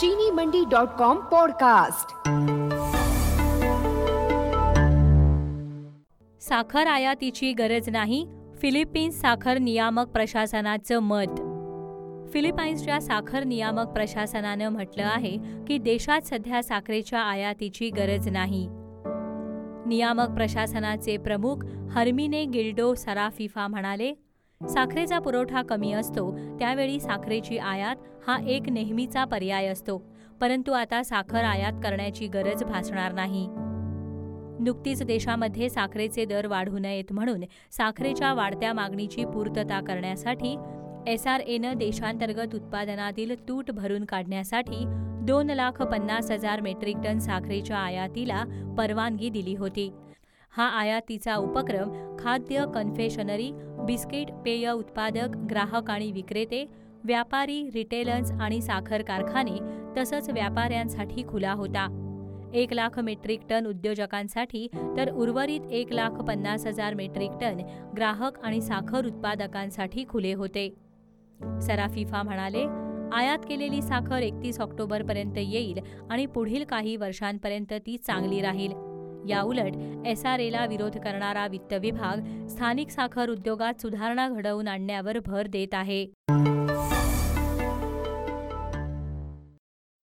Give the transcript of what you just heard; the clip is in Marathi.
चीनीमंडी.com पॉडकास्ट। साखर आयातीची गरज नाही, फिलिपाईन्स साखर नियामक प्रशासनाचं मत। फिलिपाईन्सच्या साखर नियामक प्रशासनानं म्हटलं आहे की देशात सध्या साखरेच्या आयातीची गरज नाही। नियामक प्रशासनाचे प्रमुख हर्मिने गिल्डो सराफिफा म्हणाले, साखरेचा पुरवठा कमी असतो त्यावेळी साखरेची आयात हा एक नेहमीचा पर्याय असतो, परंतु आता साखर आयात करण्याची गरज भासणार नाही। नुकतीच देशामध्ये साखरेचे दर वाढू नयेत म्हणून साखरेच्या वाढत्या मागणीची पूर्तता करण्यासाठी SRAनं देशांतर्गत उत्पादनातील तूट भरून काढण्यासाठी 2,50,000 मेट्रिक टन साखरेच्या आयातीला परवानगी दिली होती। हा आयातीचा उपक्रम खाद्य, कन्फेशनरी, बिस्किट, पेय उत्पादक, ग्राहक आणि विक्रेते, व्यापारी, रिटेलर्स आणि साखर कारखाने तसंच व्यापाऱ्यांसाठी खुला होता। 1,00,000 मेट्रिक टन उद्योजकांसाठी तर उर्वरित 1,50,000 मेट्रिक टन ग्राहक आणि साखर उत्पादकांसाठी खुले होते। सराफिफा म्हणाले, आयात केलेली साखर 31 ऑक्टोबरपर्यंत येईल आणि पुढील काही वर्षांपर्यंत ती चांगली राहील। याउलट SRAला विरोध करणारा वित्त विभाग स्थानिक साखर उद्योगात सुधारणा घडवून आणण्यावर भर देत आहे।